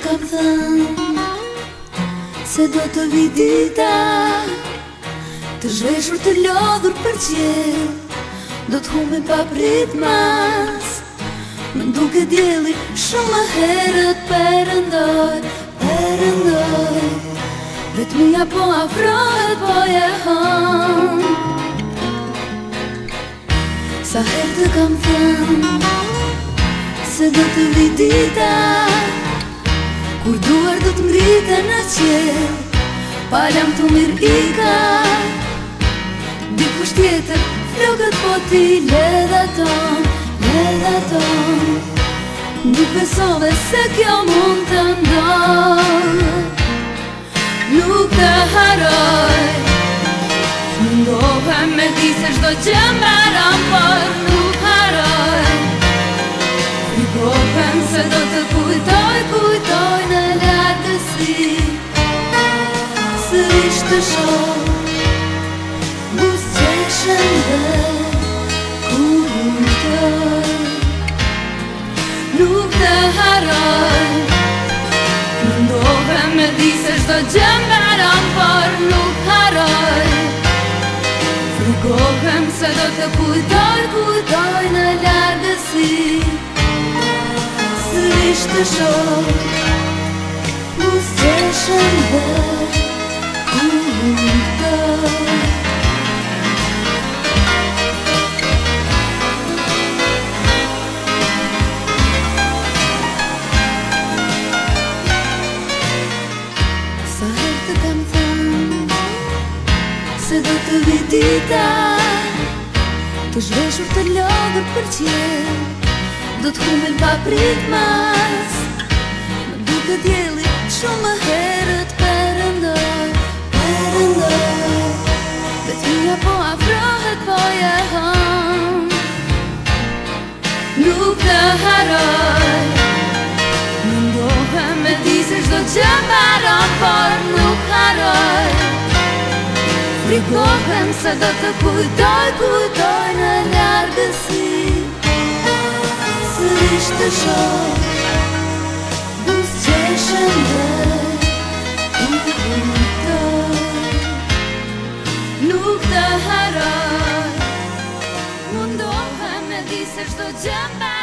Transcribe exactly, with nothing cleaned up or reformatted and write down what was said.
kam thënë se do të vi dita, të zhveshur të lodhur për qiell, do të humbi pa prit mas. Më duket dielli shumë më herët perëndoj, perëndoj. Vetmia po afrohet, po e hëm. Sa herë të kam thënë se do të vi dita kur duar do të ngriten në qiell, palam të mirë ika. Dikush tjetër flokët po ti ledhaton, ledhaton. Nuk besove se kjo mund të ndodhë, nuk të haroj. Mundohem me di se çdo gjë mbaron, por nuk haroj. Frigohem se do të kujtoj, kujtoj në largësi. Sërish të shoh buzëqeshën dhe kujtoj. Nuk të haroj. Mundohem me di se çdo gjë mbaron, por nuk haroj. Frigohem se do të kujtoj, kujtoj në largësi. Sërish të shoh buzëqeshën dhe kujtoj. Sa herë të kam thënë se do të vi dita, të zhveshur të lodhur për qiell, do të humben pa prit mas. Më duket dielli shumë më herët perëndoj, perëndoj. Vetmia po afrohet, po e hëm. Nuk të haroj. Mundohem me di se çdo gjë mbaron, por nuk haroj. Frigohem se do të kujtoj, kujtoj në largësi. Sërish të shoh buzëqeshën dhe kujtoj. Nuk të haroj. Mundohem me di se çdo gjë mbaron.